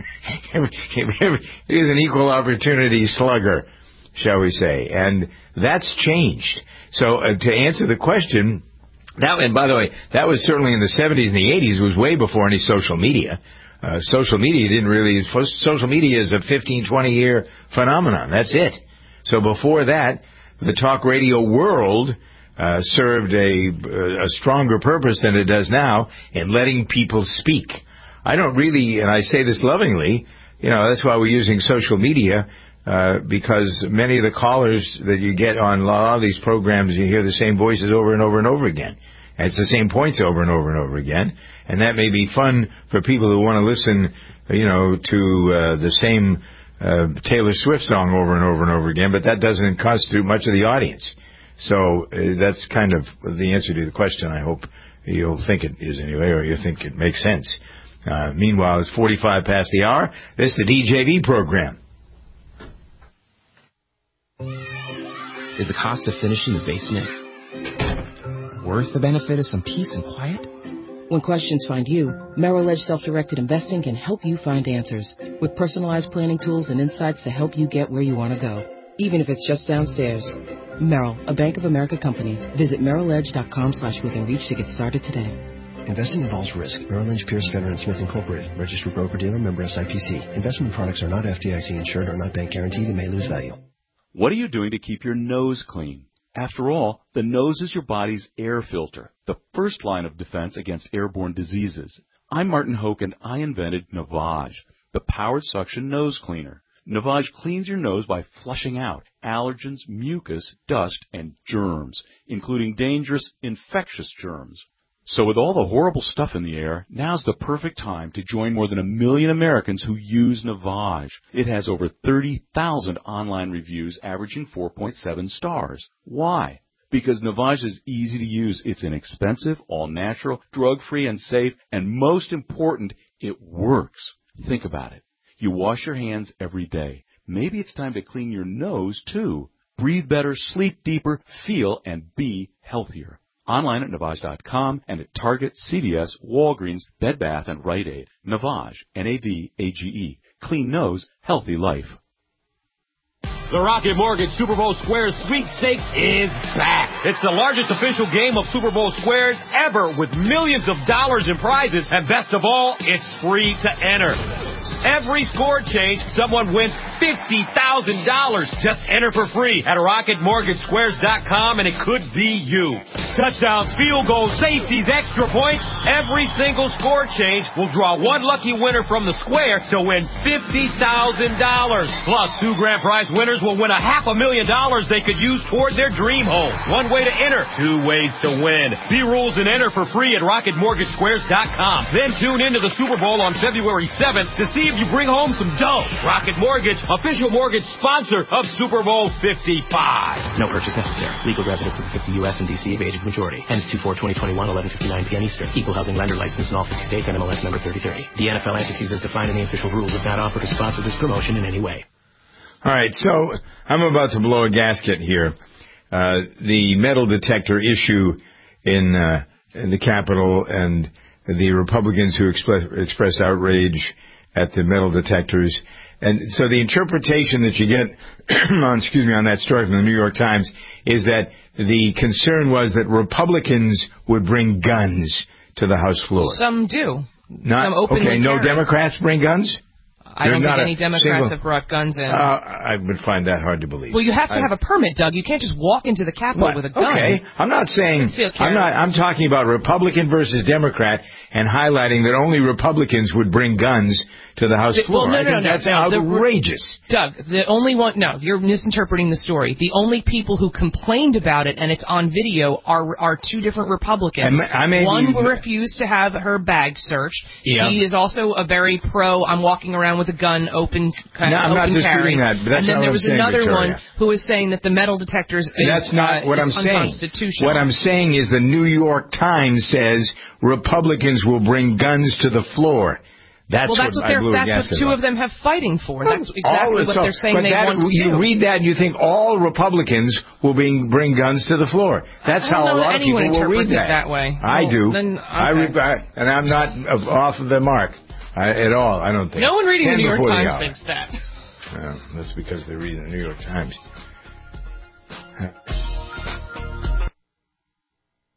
He was an equal opportunity slugger, shall we say. And that's changed. So uh, to answer the question, that, and by the way, that was certainly in the seventies and the eighties. It was way before any social media. Uh, social media didn't really, social media is a fifteen, twenty year phenomenon. That's it. So before that, the talk radio world uh, served a, a stronger purpose than it does now in letting people speak. I don't really, and I say this lovingly, you know, that's why we're using social media. uh, because many of the callers that you get on a lot of these programs, you hear the same voices over and over and over again. And it's the same points over and over and over again. And that may be fun for people who want to listen, you know, to uh, the same uh, Taylor Swift song over and over and over again, but that doesn't constitute much of the audience. So uh, that's kind of the answer to the question. I hope you'll think it is anyway, or you think it makes sense. Uh, meanwhile, it's forty-five past the hour. This is the D J V program. Is the cost of finishing the basement worth the benefit of some peace and quiet? When questions find you, Merrill Edge Self-Directed Investing can help you find answers with personalized planning tools and insights to help you get where you want to go, even if it's just downstairs. Merrill, a Bank of America company. Visit merrill edge dot com slash within reach to get started today. Investing involves risk. Merrill Lynch, Pierce, Fenner and Smith Incorporated. Registered broker-dealer, member S I P C. Investment products are not F D I C insured or not bank guaranteed and may lose value. What are you doing to keep your nose clean? After all, the nose is your body's air filter, the first line of defense against airborne diseases. I'm Martin Hoke, and I invented Navage, the powered suction nose cleaner. Navage cleans your nose by flushing out allergens, mucus, dust, and germs, including dangerous infectious germs. So with all the horrible stuff in the air, now's the perfect time to join more than a million Americans who use Navage. It has over thirty thousand online reviews averaging four point seven stars. Why? Because Navage is easy to use. It's inexpensive, all-natural, drug-free, and safe, and most important, it works. Think about it. You wash your hands every day. Maybe it's time to clean your nose, too. Breathe better, sleep deeper, feel and be healthier. Online at Navage dot com and at Target, C V S, Walgreens, Bed Bath, and Rite Aid. Navage, N A V A G E. Clean nose, healthy life. The Rocket Mortgage Super Bowl Squares Sweepstakes is back. It's the largest official game of Super Bowl Squares ever, with millions of dollars in prizes, and best of all, it's free to enter. Every score change, someone wins fifty thousand dollars. Just enter for free at rocket mortgage squares dot com, and it could be you. Touchdowns, field goals, safeties, extra points. Every single score change will draw one lucky winner from the square to win fifty thousand dollars. Plus, two grand prize winners will win a half a million dollars they could use toward their dream home. One way to enter, two ways to win. See rules and enter for free at rocket mortgage squares dot com. Then tune into the Super Bowl on February seventh to see if you bring home some dough. Rocket Mortgage, official mortgage sponsor of Super Bowl fifty-five. No purchase necessary. Legal residents of the fifty U S and D C of age of majority. Ends two four twenty twenty-one, eleven fifty-nine p.m. Eastern. Equal housing lender license in all fifty states and M L S number thirty thirty. The N F L entities as defined in the official rules have not offered to sponsor this promotion in any way. All right, so I'm about to blow a gasket here. Uh, the metal detector issue in, uh, in the Capitol and the Republicans who express, expressed outrage at the metal detectors. And so the interpretation that you get on, excuse me, on that story from the New York Times is that the concern was that Republicans would bring guns to the House floor. Some do. Not, Some openly okay, no carry. Democrats bring guns? I don't They're think any Democrats single, have brought guns in. Uh, I would find that hard to believe. Well, you have to I, have a permit, Doug. You can't just walk into the Capitol what? with a gun. Okay, I'm not saying I'm not. I'm talking about Republican versus Democrat and highlighting that only Republicans would bring guns to the House the, floor. Well, no, I no, think no, that's no, outrageous. The, Doug, the only one. No, you're misinterpreting the story. The only people who complained about it, and it's on video, are are two different Republicans. I may one be, refused to have her bag searched. Yeah. She is also a very pro. I'm walking around with a gun open. Kind no, of I'm not disputing that, but that's and then not there what was I'm saying, another Victoria. one who was saying that the metal detectors is, that's not uh, what is I'm saying. unconstitutional. What I'm saying is the New York Times says Republicans will bring guns to the floor. That's well, that's what, what, they're, I blew a that's what two about. of them have fighting for. Well, That's exactly what so, they're saying but they that, want to you do. read that and you think all Republicans will bring, bring guns to the floor. That's I don't how know a lot that of people anyone will read interprets that. it that way. I Well, do. Then, okay. I, re- I and I'm not off of the mark I, at all. I don't think. No one reading Ten the New York before the Times hour. thinks that. Well, that's because they read the New York Times.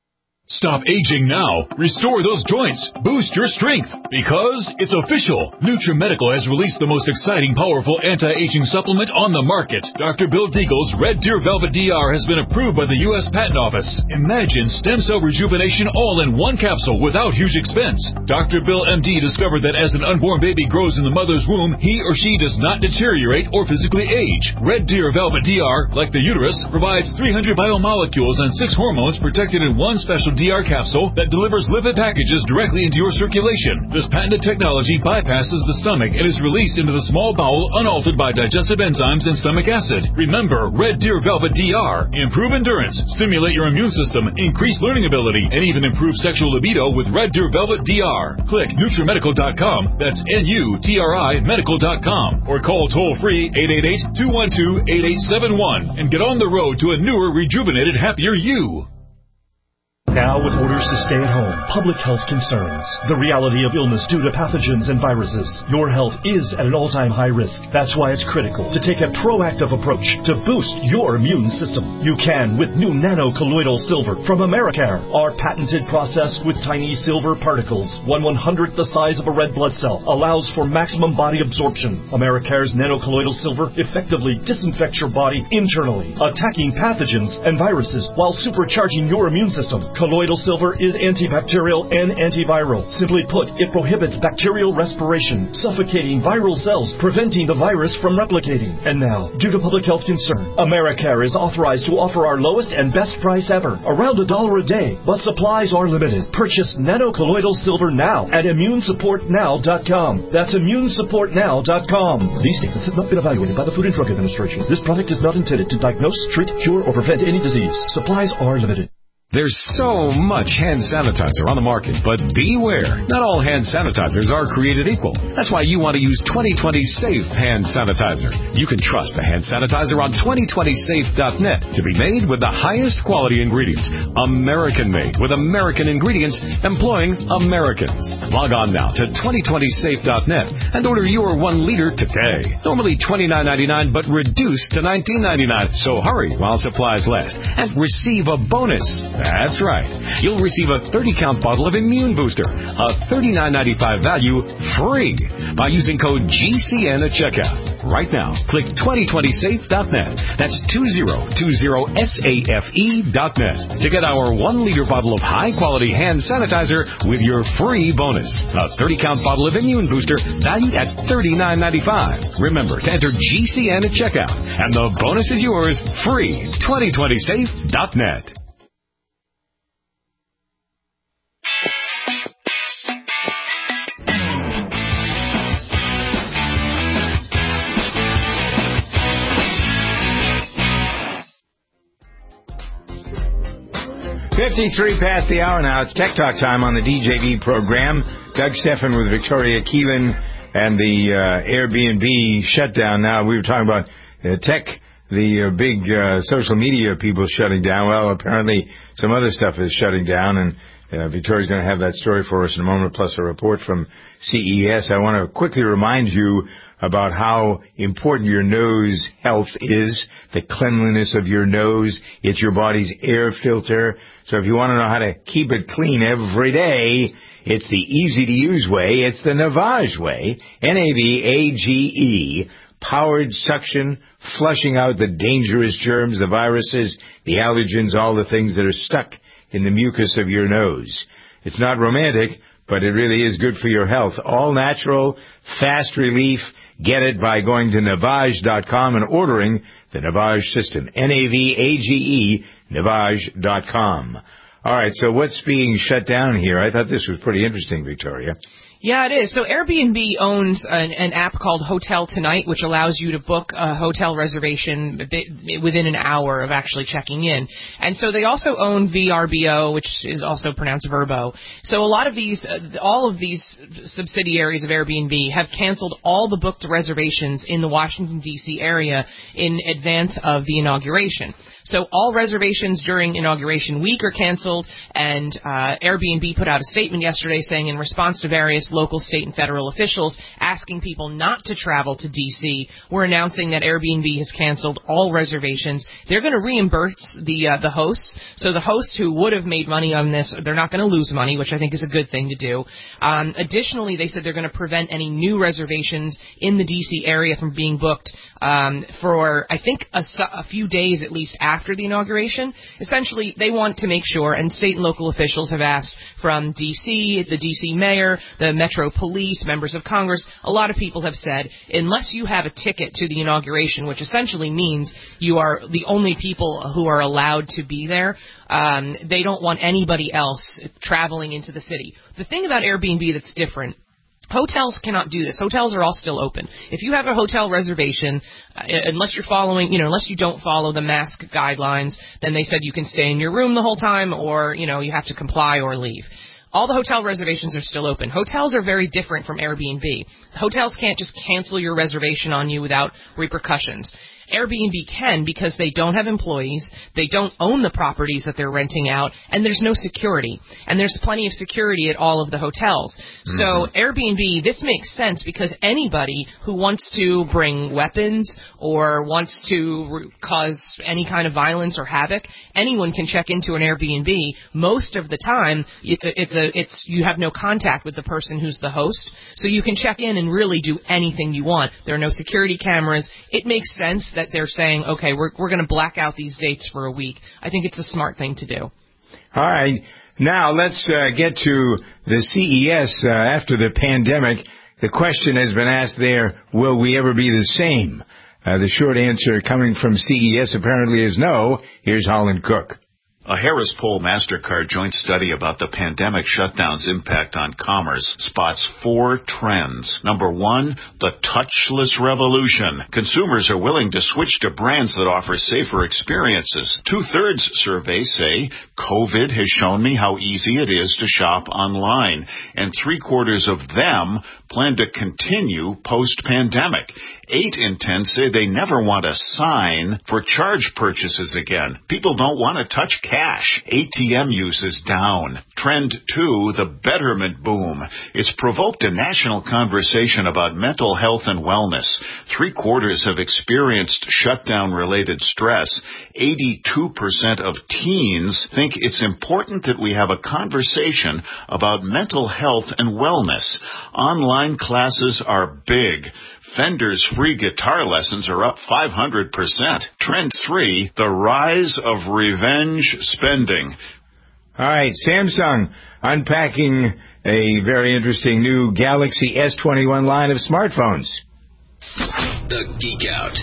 Stop aging now. Restore those joints. Boost your strength. Because it's official. NutriMedical has released the most exciting, powerful anti-aging supplement on the market. Doctor Bill Deagle's Red Deer Velvet D R has been approved by the U S Patent Office. Imagine stem cell rejuvenation all in one capsule without huge expense. Doctor Bill M D discovered that as an unborn baby grows in the mother's womb, he or she does not deteriorate or physically age. Red Deer Velvet D R, like the uterus, provides three hundred biomolecules and six hormones protected in one special D R capsule that delivers lipid packages directly into your circulation. This patented technology bypasses the stomach and is released into the small bowel unaltered by digestive enzymes and stomach acid. Remember, Red Deer Velvet D R. Improve endurance, stimulate your immune system, increase learning ability, and even improve sexual libido with Red Deer Velvet D R. Click NutriMedical dot com, that's N U T R I medical dot com, or call toll-free eight eight eight, two one two, eight eight seven one and get on the road to a newer, rejuvenated, happier you. Now, with orders to stay at home, public health concerns, the reality of illness due to pathogens and viruses, your health is at an all-time high risk. That's why it's critical to take a proactive approach to boost your immune system. You can with new nano-colloidal silver from Americare. Our patented process with tiny silver particles, one one-hundredth the size of a red blood cell, allows for maximum body absorption. Americare's nano-colloidal silver effectively disinfects your body internally, attacking pathogens and viruses while supercharging your immune system. Colloidal silver is antibacterial and antiviral. Simply put, it prohibits bacterial respiration, suffocating viral cells, preventing the virus from replicating. And now, due to public health concern, Americare is authorized to offer our lowest and best price ever, around a dollar a day, but supplies are limited. Purchase nano-colloidal silver now at immune support now dot com. That's immune support now dot com. These statements have not been evaluated by the Food and Drug Administration. This product is not intended to diagnose, treat, cure, or prevent any disease. Supplies are limited. There's so much hand sanitizer on the market, but beware. Not all hand sanitizers are created equal. That's why you want to use twenty twenty Safe Hand Sanitizer. You can trust the hand sanitizer on twenty twenty safe dot net to be made with the highest quality ingredients. American-made with American ingredients employing Americans. Log on now to twenty twenty safe dot net and order your one liter today. Normally twenty-nine ninety-nine, but reduced to nineteen ninety-nine. So hurry while supplies last and receive a bonus. That's right. You'll receive a thirty count bottle of Immune Booster, a thirty-nine ninety-five value, free by using code G C N at checkout. Right now, click twenty twenty safe dot net. That's two zero two zero safe dot net to get our one liter bottle of high-quality hand sanitizer with your free bonus. A thirty count bottle of Immune Booster valued at thirty-nine ninety-five. Remember to enter G C N at checkout, and the bonus is yours free. twenty twenty safe dot net. fifty-three past the hour now. It's Tech Talk time on the D J V program. Doug Stephan with Victoria Keelan and the uh, Airbnb shutdown. Now, we were talking about uh, tech, the uh, big uh, social media people shutting down. Well, apparently some other stuff is shutting down, and uh, Victoria's going to have that story for us in a moment, plus a report from C E S. I want to quickly remind you about how important your nose health is, the cleanliness of your nose. It's your body's air filter. So if you want to know how to keep it clean every day, it's the easy-to-use way. It's the Navage way, N A V A G E, powered suction, flushing out the dangerous germs, the viruses, the allergens, all the things that are stuck in the mucus of your nose. It's not romantic, but it really is good for your health. All natural, fast relief. Get it by going to Navage dot com and ordering the Navage system. N A V A G E, Navage dot com. All right, so what's being shut down here? I thought this was pretty interesting, Victoria. Yeah, it is. So Airbnb owns an, an app called Hotel Tonight, which allows you to book a hotel reservation a bit, within an hour of actually checking in. And so they also own V R B O, which is also pronounced Vrbo. So a lot of these, uh, all of these subsidiaries of Airbnb have canceled all the booked reservations in the Washington, D C area in advance of the inauguration. So all reservations during inauguration week are canceled, and uh, Airbnb put out a statement yesterday saying in response to various local, state, and federal officials asking people not to travel to D C. We're announcing that Airbnb has canceled all reservations. They're going to reimburse the uh, the hosts. So the hosts who would have made money on this, they're not going to lose money, which I think is a good thing to do. Um, additionally, they said they're going to prevent any new reservations in the D C area from being booked um, for, I think, a, a few days at least after the inauguration. Essentially, they want to make sure, and state and local officials have asked from D C, the D C mayor, the Metro Police, members of Congress, a lot of people have said, unless you have a ticket to the inauguration, which essentially means you are the only people who are allowed to be there, um, they don't want anybody else traveling into the city. The thing about Airbnb that's different, hotels cannot do this. Hotels are all still open. If you have a hotel reservation, uh, unless you're following, you know, unless you don't follow the mask guidelines, then they said you can stay in your room the whole time, or, you know, you have to comply or leave. All the hotel reservations are still open. Hotels are very different from Airbnb. Hotels can't just cancel your reservation on you without repercussions. Airbnb can, because they don't have employees, they don't own the properties that they're renting out, and there's no security. And there's plenty of security at all of the hotels. Mm-hmm. So Airbnb, this makes sense because anybody who wants to bring weapons or wants to re- cause any kind of violence or havoc, anyone can check into an Airbnb. Most of the time, it's a, it's a, it's you have no contact with the person who's the host, so you can check in and really do anything you want. There are no security cameras. It makes sense that they're saying, okay, we're we're going to black out these dates for a week. I think it's a smart thing to do. All right. Now let's uh, get to the C E S uh, after the pandemic. The question has been asked there, will we ever be the same? Uh, the short answer coming from C E S apparently is no. Here's Holland Cook. A Harris Poll MasterCard joint study about the pandemic shutdown's impact on commerce spots four trends. Number one, the touchless revolution. Consumers are willing to switch to brands that offer safer experiences. Two-thirds surveys say, COVID has shown me how easy it is to shop online. And three-quarters of them plan to continue post-pandemic. Eight in ten say they never want to sign for charge purchases again. People don't want to touch cash. A T M use is down. Trend two, the betterment boom. It's provoked a national conversation about mental health and wellness. Three quarters have experienced shutdown-related stress. eighty-two percent of teens think it's important that we have a conversation about mental health and wellness. Online classes are big. Fender's free guitar lessons are up five hundred percent. Trend three, the rise of revenge spending. All right, Samsung unpacking a very interesting new Galaxy S twenty-one line of smartphones. The Geek Out.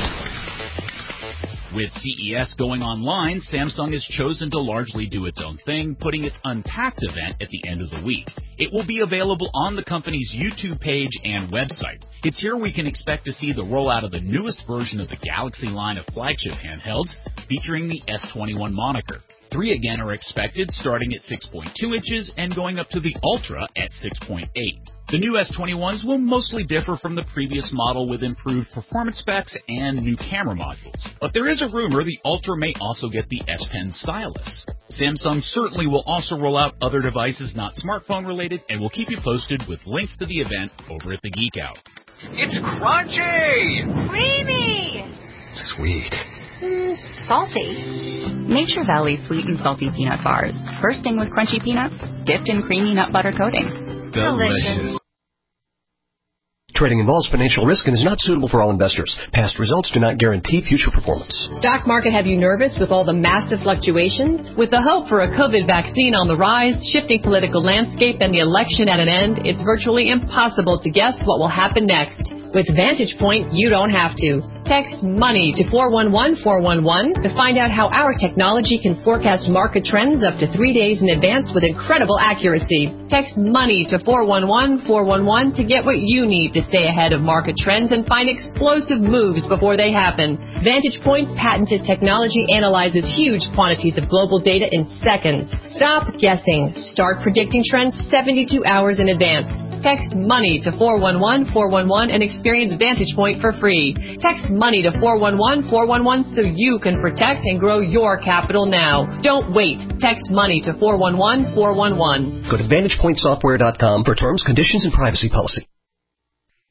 With C E S going online, Samsung has chosen to largely do its own thing, putting its Unpacked event at the end of the week. It will be available on the company's YouTube page and website. It's here we can expect to see the rollout of the newest version of the Galaxy line of flagship handhelds, featuring the S twenty-one moniker. Three again are expected, starting at six point two inches and going up to the Ultra at six point eight. The new S twenty-ones will mostly differ from the previous model with improved performance specs and new camera modules. But there is a rumor the Ultra may also get the S Pen stylus. Samsung certainly will also roll out other devices not smartphone related, and we'll keep you posted with links to the event over at the Geek Out. It's crunchy! Creamy! Sweet. Mm, salty. Nature Valley Sweet and Salty Peanut Bars. Bursting with crunchy peanuts, dipped in creamy nut butter coating. Delicious. Trading involves financial risk and is not suitable for all investors. Past results do not guarantee future performance. Stock market have you nervous with all the massive fluctuations? With the hope for a COVID vaccine on the rise, shifting political landscape, and the election at an end, it's virtually impossible to guess what will happen next. With Vantage Point, you don't have to. Text MONEY to four one one four one one to find out how our technology can forecast market trends up to three days in advance with incredible accuracy. Text MONEY to four one one four one one to get what you need to stay ahead of market trends and find explosive moves before they happen. Vantage Point's patented technology analyzes huge quantities of global data in seconds. Stop guessing. Start predicting trends seventy-two hours in advance. Text MONEY to four one one four one one and experience Vantage Point for free. Text MONEY to four one one four one one so you can protect and grow your capital now. Don't wait. Text MONEY to four one one four one one. Go to vantage point software dot com for terms, conditions, and privacy policy.